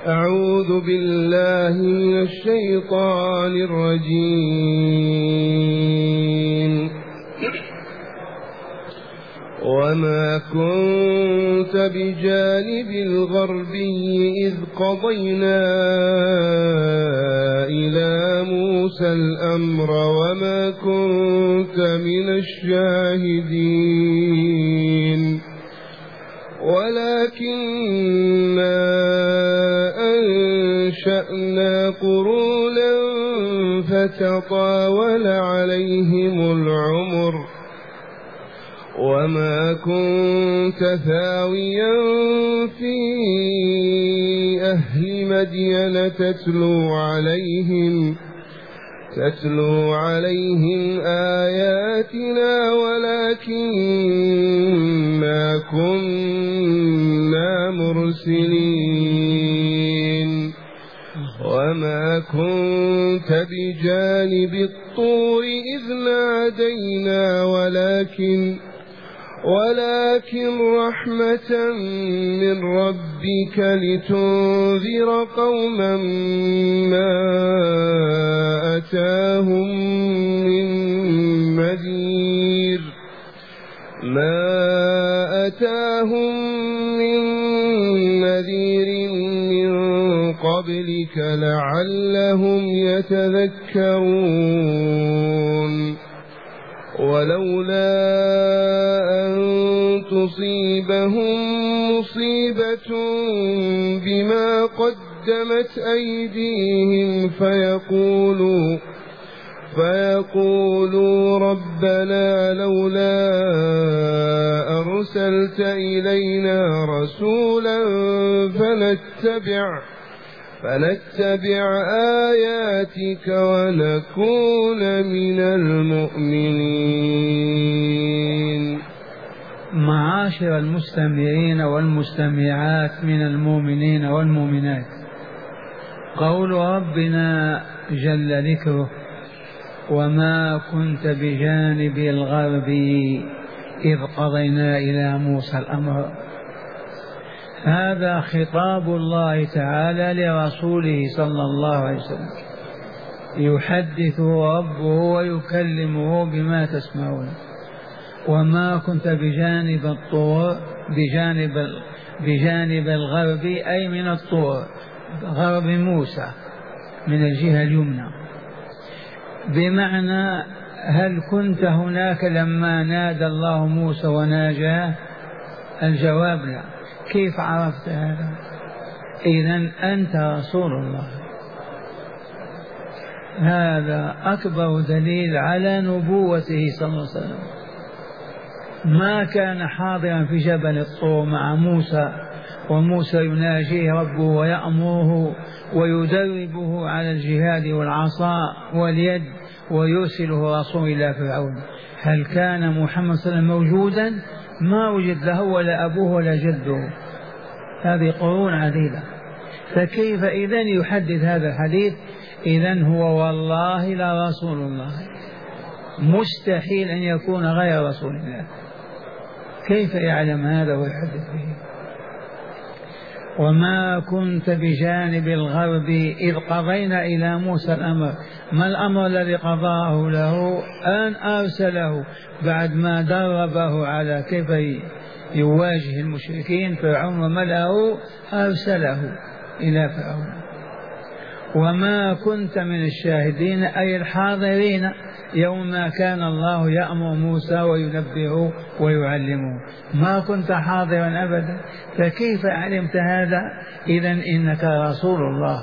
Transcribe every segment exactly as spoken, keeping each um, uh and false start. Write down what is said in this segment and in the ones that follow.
أعوذ بالله من الشيطان الرجيم. وما كنت بجانب الغربي إذ قضينا إلى موسى الأمر وما كنت من الشاهدين ولكننا أنشأنا قرونا فتطاول عليهم العمر وما كنت ثاويا في أهل مدين تتلو عليهم تتلو عليهم آياتنا ولكننا كنا مرسلين. وما كنت بجانب الطور إذ نادينا ولكن ولكن رحمة من ربك لتنذر قوما ما أتاهم من نذير ما أتاهم من نذير من قبلك لعلهم يتذكرون. ولولا أن تصيبهم مصيبة بما قدمت أيديهم فيقولوا فيقولوا ربنا لولا أرسلت إلينا رسولا فنتبع فنتبع آياتك ونكون من المؤمنين. معاشر المستمعين والمستمعات من المؤمنين والمؤمنات، قول ربنا جل ذكره وما كنت بجانب الغربي إذ قضينا إلى موسى الأمر، هذا خطاب الله تعالى لرسوله صلى الله عليه وسلم، يحدثه ربه ويكلمه بما تسمعون. وما كنت بجانب الطور بجانب بجانب الغرب أي من الطور، غرب موسى من الجهة اليمنى، بمعنى هل كنت هناك لما نادى الله موسى وناجاه؟ الجواب لا. كيف عرفت هذا؟ إذن أنت رسول الله. هذا أكبر دليل على نبوته صلى الله عليه وسلم. ما كان حاضرا في جبل الطور مع موسى وموسى يناجيه ربه ويأمره ويدربه على الجهاد والعصا واليد ويرسله رسول إلى فرعون. هل كان محمد صلى الله عليه وسلم موجودا؟ ما وجد له ولا أبوه ولا جده، هذه قرون عديدة. فكيف إذن يحدث هذا الحديث؟ إذن هو والله لا رسول الله، مستحيل أن يكون غير رسول الله. كيف يعلم هذا ويحدث به؟ وما كنت بجانب الغرب إذ قضينا إلى موسى الأمر. ما الأمر الذي قضاه له؟ أن أرسله بعد ما دربه على كيف يواجه المشركين فرعون وملأه، أرسله إلى فرعون. وما كنت من الشاهدين أي الحاضرين يوم ما كان الله يأمر موسى وينبهه ويعلمه، ما كنت حاضرا أبدا، فكيف علمت هذا؟ إذن إنك رسول الله.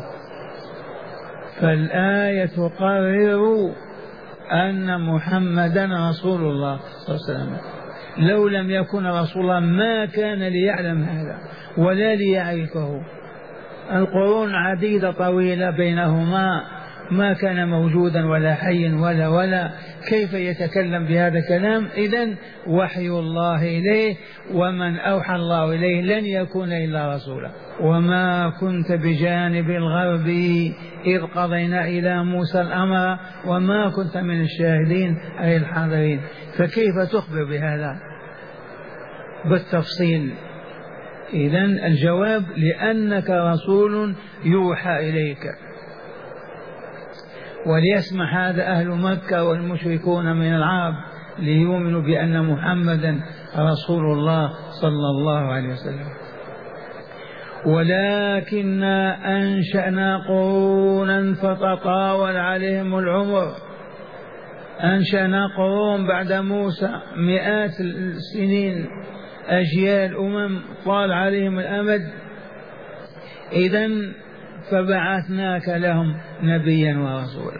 فالآية تقرر أن محمدا رسول الله صلى الله عليه وسلم. لو لم يكن رسول الله ما كان ليعلم هذا ولا ليعرفه. القرون عديدة طويلة بينهما ما كان موجودا ولا حي ولا ولا كيف يتكلم بهذا الكلام؟ إذن وحي الله إليه، ومن أوحى الله إليه لن يكون إلا رسولا. وما كنت بجانب الغرب إذ قضينا إلى موسى الأمر وما كنت من الشاهدين أي الحاضرين. فكيف تخبر بهذا بالتفصيل؟ إذن الجواب لأنك رسول يوحى إليك. وليسمع هذا أهل مكة والمشركون من العرب ليؤمنوا بأن محمدا رسول الله صلى الله عليه وسلم. ولكننا أنشأنا قرونا فتطاول عليهم العمر. أنشأنا قرون بعد موسى مئات السنين، أجيال أمم طال عليهم الأمد. إذن فبعثناك لهم نبيا ورسولا.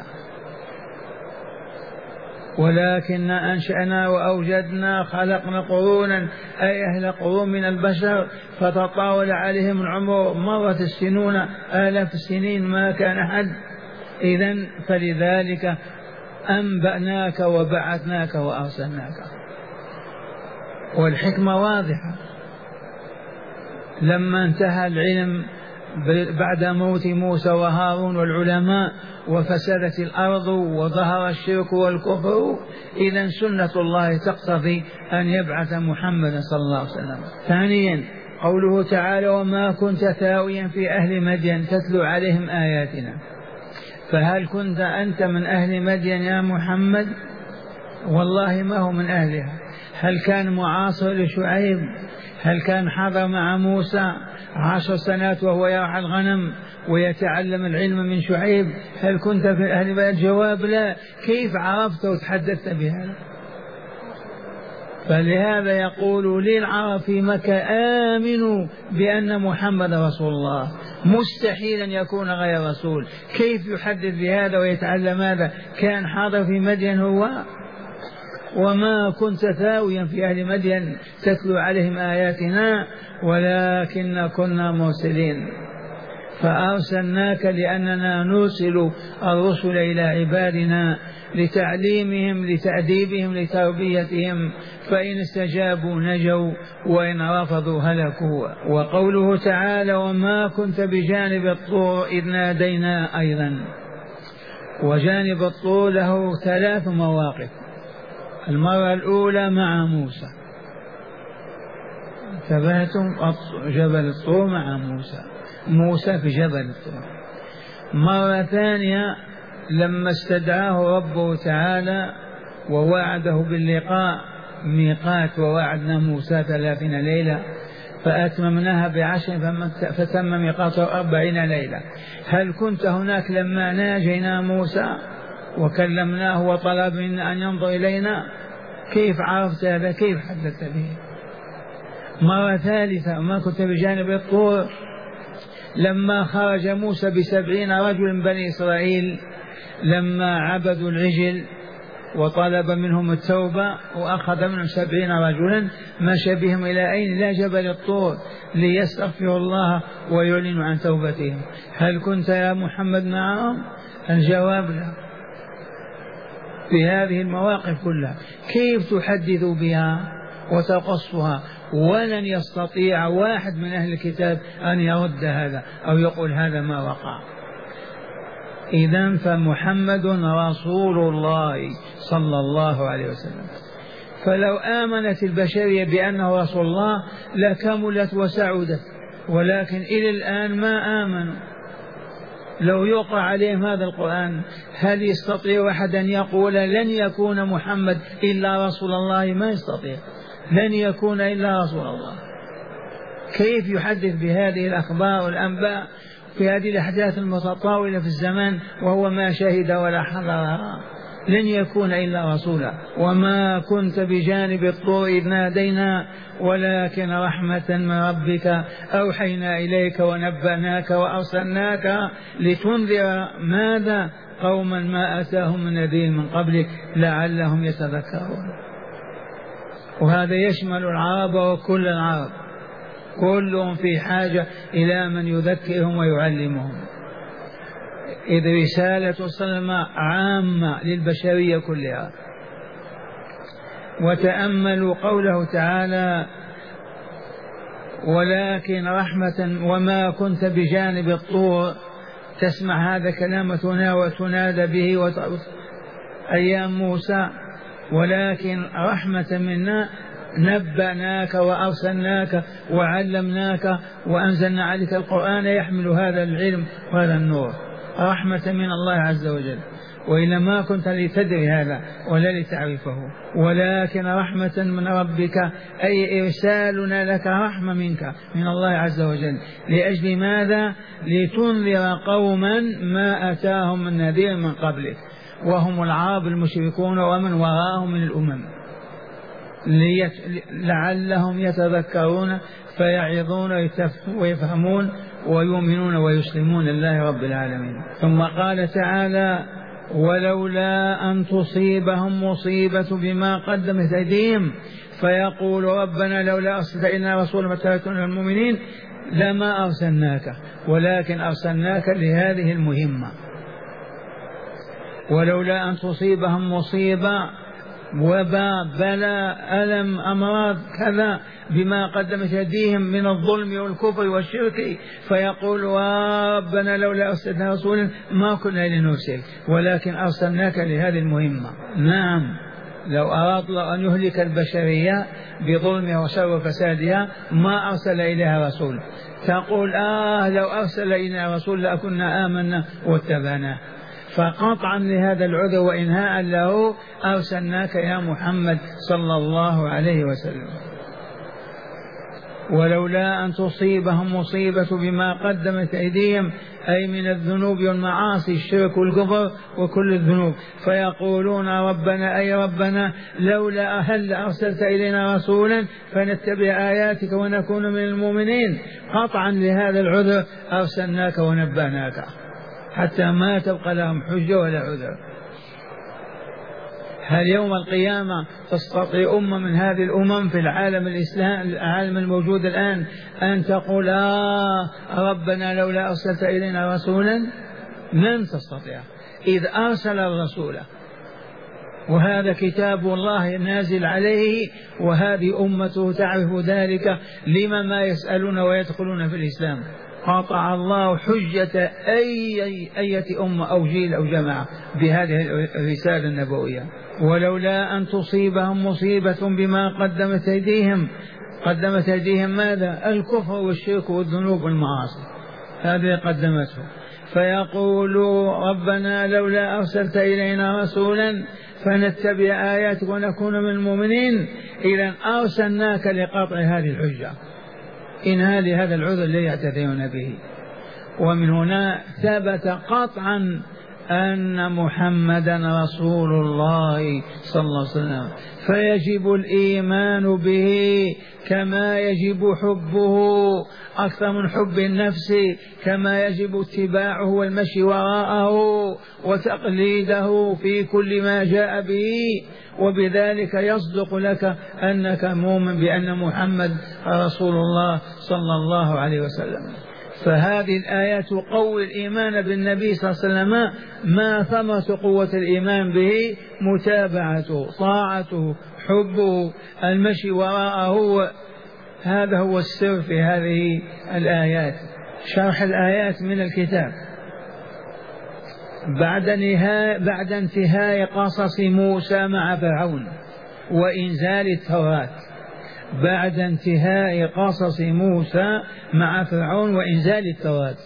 ولكن أنشأنا وأوجدنا خلقنا قرونا أي أهل قرون من البشر فتطاول عليهم العمر، مرت السنون آلاف السنين ما كان حد. إذن فلذلك أنبأناك وبعثناك وأرسلناك. والحكمة واضحة. لما انتهى العلم بعد موت موسى وهارون والعلماء وفسدت الأرض وظهر الشرك والكفر، إذن سنة الله تقتضي أن يبعث محمدا صلى الله عليه وسلم. ثانيا قوله تعالى وما كنت ثاويا في أهل مدين تتلو عليهم آياتنا. فهل كنت أنت من أهل مدين يا محمد؟ والله ما هو من أهلها. هل كان معاصر لشعيب؟ هل كان حضر مع موسى عشر سنوات وهو يرعى الغنم ويتعلم العلم من شعيب؟ هل كنت في أهل مدين؟ جواب لا. كيف عرفت وتحدثت بهذا؟ فلهذا يقول للعرب في مكة آمنوا بأن محمد رسول الله، مستحيل أن يكون غير رسول. كيف يحدث بهذا ويتعلم هذا؟ كان حاضر في مدين هو. وما كنت ثاويا في أهل مدين تتلو عليهم آياتنا ولكن كنا مرسلين فأرسلناك لأننا نرسل الرسل إلى عبادنا لتعليمهم لتأديبهم لتربيتهم، فإن استجابوا نجوا وإن رفضوا هلكوا. وقوله تعالى وما كنت بجانب الطور إذ نادينا أيضا. وجانب الطور له ثلاث مواقف. المرة الأولى مع موسى، انتبهتم؟ جبل الطور مع موسى، موسى في جبل الطور. مرة ثانية لما استدعاه ربه تعالى ووعده باللقاء ميقات، ووعدنا موسى ثلاثين ليلة فأتممناها بعشر فتم ميقاته أربعين ليلة. هل كنت هناك لما ناجينا موسى وكلمناه وطلب منا أن ينظر إلينا؟ كيف عرفت هذا؟ كيف حدثت به؟ مرة ثالثة ما كنت بجانب الطور لما خرج موسى بسبعين رجل من بني إسرائيل لما عبدوا العجل وطلب منهم التوبة وأخذ منهم سبعين رجلا مشى بهم إلى أين؟ إلى جبل الطور ليستغفروا الله ويعلنوا عن توبتهم. هل كنت يا محمد معهم؟ الجواب لا. في هذه المواقف كلها كيف تحدث بها وتقصها؟ ولن يستطيع واحد من أهل الكتاب أن يرد هذا أو يقول هذا ما وقع. إذن فمحمد رسول الله صلى الله عليه وسلم. فلو آمنت البشرية بأنه رسول الله لكملت وسعدت، ولكن إلى الآن ما آمنوا. لو يقرأ عليهم هذا القرآن هل يستطيع أحد أن يقول لن يكون محمد إلا رسول الله؟ ما يستطيع، لن يكون إلا رسول الله. كيف يحدث بهذه الأخبار والأنباء في هذه الأحداث المتطاولة في الزمان وهو ما شهد ولا حضرها؟ لن يكون إلا رسولا. وما كنت بجانب الطور إذ نادينا ولكن رحمة من ربك أوحينا إليك ونبأناك وأرسلناك لتنذر ماذا؟ قوما ما أتاهم من نذير من قبلك لعلهم يتذكرون. وهذا يشمل العرب وكل العرب، كلهم في حاجة إلى من يذكرهم ويعلمهم. إذ رسالة صلى عامة للبشرية كلها. وتأملوا قوله تعالى ولكن رحمة وما كنت بجانب الطور. تسمع هذا كلامتنا وتنادى به أيام موسى، ولكن رحمة منا نبأناك وأرسلناك وعلمناك وأنزلنا عليك القرآن يحمل هذا العلم وهذا النور رحمة من الله عز وجل، وإلا ما كنت لتدري هذا ولا لتعرفه، ولكن رحمة من ربك أي إرسالنا لك رحمة منك من الله عز وجل. لأجل ماذا؟ لتنذر قوما ما أتاهم من نذير من قبلك وهم العرب المشركون ومن وراءهم من الأمم، ليت... لعلهم يتذكرون فيعظون ويفهمون ويؤمنون ويسلمون لله رب العالمين. ثم قال تعالى: ولولا أن تصيبهم مصيبة بما قدمت أيديهم فيقول ربنا لولا أرسلت إلينا رسولا فتركنا المؤمنين لما أرسلناك، ولكن أرسلناك لهذه المهمة. ولولا أن تصيبهم مصيبة وباء بلاء ألم أمراض كذا بما قدمت يديهم من الظلم والكفر والشرك فيقول ربنا لولا أرسلنا رسولا ما كنا لنرسل، ولكن أرسلناك لهذه المهمة. نعم، لو أراد الله أن يهلك البشرية بظلمها وشر وفسادها ما أرسل إليها رسول. تقول آه لو أرسل إلينا رسول لأكنا آمنا واتبعناه. فقطعا لهذا العذر وإنهاء له أرسلناك يا محمد صلى الله عليه وسلم. ولولا أن تصيبهم مصيبة بما قدمت أيديهم أي من الذنوب والمعاصي الشرك والكفر وكل الذنوب فيقولون ربنا أي ربنا لولا هل أرسلت إلينا رسولا فنتبع آياتك ونكون من المؤمنين. قطعا لهذا العذر أرسلناك ونبأناك حتى ما تبقى لهم حجة ولا عذر. هل يوم القيامة تستطيع أمة من هذه الأمم في العالم الإسلام العالم الموجود الآن أن تقول آه ربنا لولا أرسلت إلينا رسولا؟ لن تستطيع، إذ أرسل الرسول وهذا كتاب الله نازل عليه وهذه أمته تعرف ذلك، لما ما يسألون ويدخلون في الإسلام. قطع الله حجة أي أي أمة أو جيل أو جماعة بهذه الرسالة النبوية. ولولا أن تصيبهم مصيبة بما قدمت أيديهم، قدمت أيديهم ماذا؟ الكفر والشرك والذنوب والمعاصي، هذه قدمته. فيقولوا ربنا لولا أرسلت إلينا رسولا فنتبع آياتك ونكون من المؤمنين. إذن أرسلناك لقطع هذه الحجة، إنها لهذا العذر الذي يعتذرون به. ومن هنا ثبت قطعا أن محمدا رسول الله صلى الله عليه وسلم، فيجب الإيمان به كما يجب حبه أكثر من حب النفس، كما يجب اتباعه والمشي وراءه وتقليده في كل ما جاء به. وبذلك يصدق لك أنك مؤمن بأن محمد رسول الله صلى الله عليه وسلم. فهذه الآيات تقوي الإيمان بالنبي صلى الله عليه وسلم. ما ثمرة قوة الإيمان به؟ متابعته، طاعته، حبه، المشي وراءه. هذا هو السر في هذه الآيات. شرح الآيات من الكتاب. بعد نهاية بعد انتهاء قصص موسى مع فرعون وإنزال التوراة، بعد انتهاء قصص موسى مع فرعون وإنزال التوراة،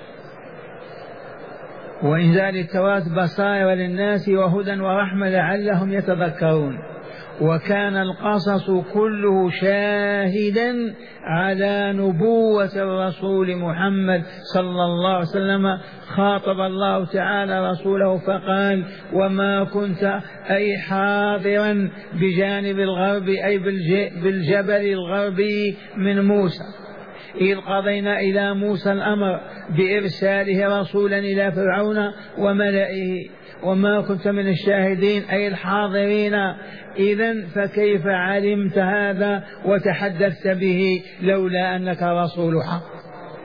وإنزال التوراة بصائر للناس وهدى ورحمة لعلهم يتذكرون. وكان القصص كله شاهدا على نبوة الرسول محمد صلى الله عليه وسلم. خاطب الله تعالى رسوله فقال وما كنت أي حاضرا بجانب الغرب أي بالجبل الغربي من موسى إذ قضينا إلى موسى الأمر بإرساله رسولا إلى فرعون وملئه وما كنت من الشاهدين أي الحاضرين. إذن فكيف علمت هذا وتحدثت به لولا أنك رسول حق؟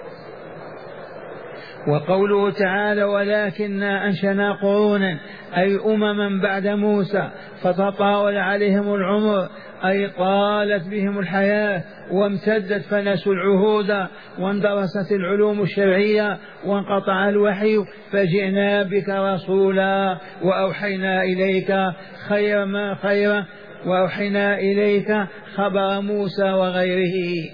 وقوله تعالى ولكننا أنشأنا قرونا أي أمما بعد موسى فتطاول عليهم العمر أي طالت بهم الحياة وامتدت فنسوا العهود واندرست العلوم الشرعية وانقطع الوحي فجئنا بك رسولا وأوحينا إليك خير ما خير وأوحينا إليك خبر موسى وغيره.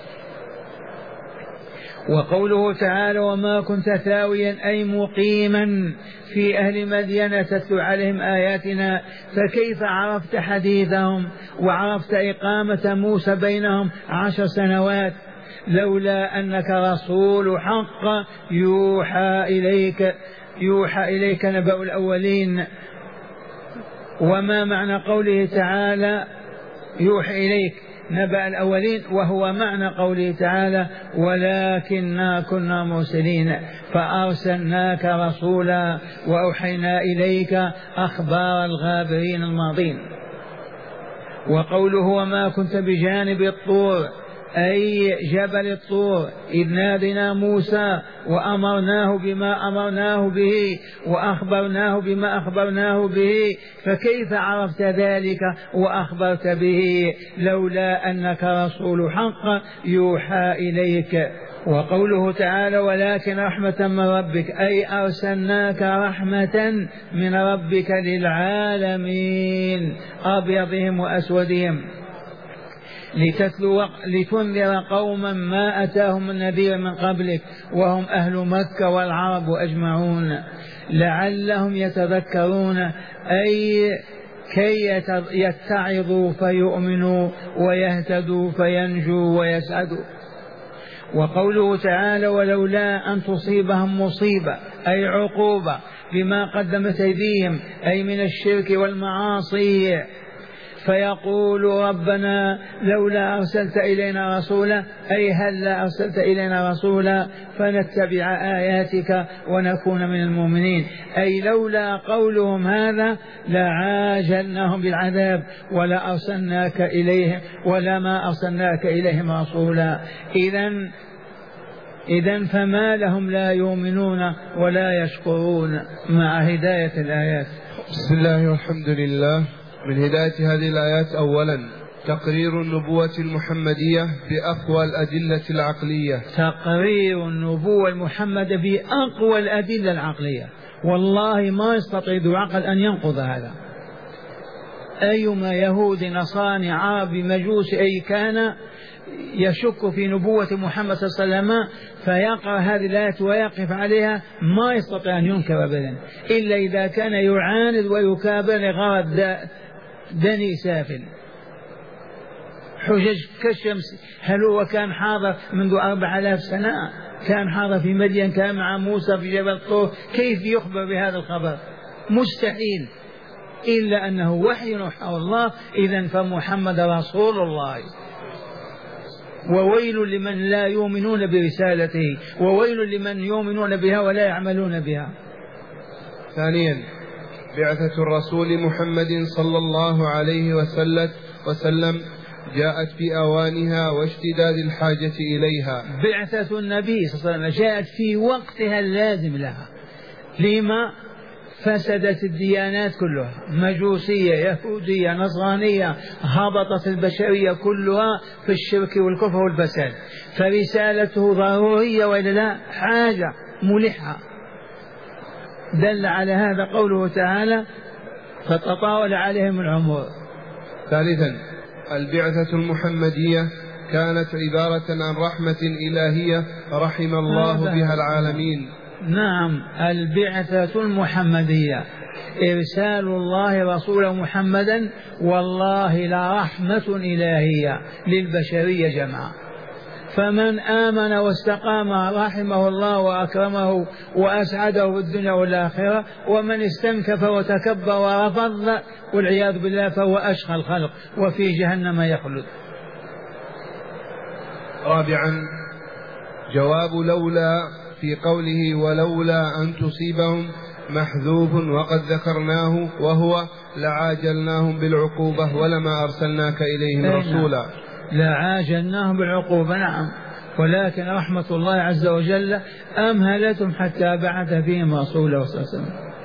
وقوله تعالى وما كنت ثاويا أي مقيما في أهل مدين تتلو عليهم آياتنا فكيف عرفت حديثهم وعرفت إقامة موسى بينهم عشر سنوات لولا أنك رسول حق يوحى إليك يوحى إليك نبأ الأولين. وما معنى قوله تعالى يوحى إليك نبأ الأولين وهو معنى قوله تعالى ولكننا كنا مرسلين فأرسلناك رسولا وأوحينا إليك أخبار الغابرين الماضين. وقوله وما كنت بجانب الطور أي جبل الطور إذ نادنا موسى وأمرناه بما أمرناه به وأخبرناه بما أخبرناه به فكيف عرفت ذلك وأخبرت به لولا أنك رسول حق يوحى إليك. وقوله تعالى ولكن رحمة من ربك أي أرسلناك رحمة من ربك للعالمين أبيضهم وأسودهم لتتلو لتنذر قوما ما أتاهم من نذير من قبلك وهم أهل مكة والعرب أجمعون لعلهم يتذكرون أي كي يتعظوا فيؤمنوا ويهتدوا فينجوا ويسعدوا. وقوله تعالى ولولا أن تصيبهم مصيبة أي عقوبة بما قدمت أيديهم أي من الشرك والمعاصي فيقول ربنا لولا أرسلت إلينا رسولا أي هل لا أرسلت إلينا رسولا فنتبع آياتك ونكون من المؤمنين أي لولا قولهم هذا لعاجلناهم بالعذاب ولا أرسلناك إليهم ولا ما أرسلناك إليهم رسولا. إذن إذن فما لهم لا يؤمنون ولا يشكرون مع هداية الآيات. بسم الله والحمد لله. من هداية هذه الآيات أولا تقرير النبوة المحمدية بأقوى الأدلة العقلية. تقرير النبوة المحمدية بأقوى الأدلة العقلية والله ما يستطيع ذو عقل أن ينقض هذا. أيما يهود نصارى عرب مجوس أي كان يشك في نبوة محمد صلى الله عليه وسلم فيقرأ هذه الآيات ويقف عليها ما يستطيع أن ينكر أبدا إلا إذا كان يعاند ويكابر لغرض دني سافل. حجج كالشمس هل هو كان حاضر منذ أربع آلاف سنة كان حاضر في مدين كان مع موسى في جبل طور كيف يخبر بهذا الخبر؟ مستحيل إلا أنه وحي يوحى الله. إذن فمحمد رسول الله وويل لمن لا يؤمنون برسالته وويل لمن يؤمنون بها ولا يعملون بها. ثانيا بعثة الرسول محمد صلى الله عليه وسلم وسلم جاءت في أوانها واشتداد الحاجة إليها. بعثة النبي صلى الله عليه وسلم جاءت في وقتها اللازم لها. لما؟ فسدت الديانات كلها مجوسية يهودية نصرانية هبطت البشرية كلها في الشرك والكفر والفساد فرسالته ضرورية وإلا لا حاجة ملحة. دل على هذا قوله تعالى فتطاول عليهم العمر. ثالثا البعثة المحمدية كانت عبارة عن رحمة إلهية رحم الله بها العالمين. نعم البعثة المحمدية إرسال الله رسوله محمدا والله لرحمة إلهية للبشرية جمعاء. فمن آمن واستقام رحمه الله وأكرمه وأسعده في الدنيا والآخرة ومن استنكف وتكبر ورفض والعياذ بالله فهو أشقى الخلق وفي جهنم يخلد. رابعا جواب لولا في قوله ولولا أن تصيبهم محذوف وقد ذكرناه وهو لعاجلناهم بالعقوبة ولما أرسلناك إليهم رسولا. لعاجلناهم بالعقوبة نعم ولكن رحمة الله عز وجل أمهلتهم حتى بعث فيهم رسوله صلى الله عليه وسلم.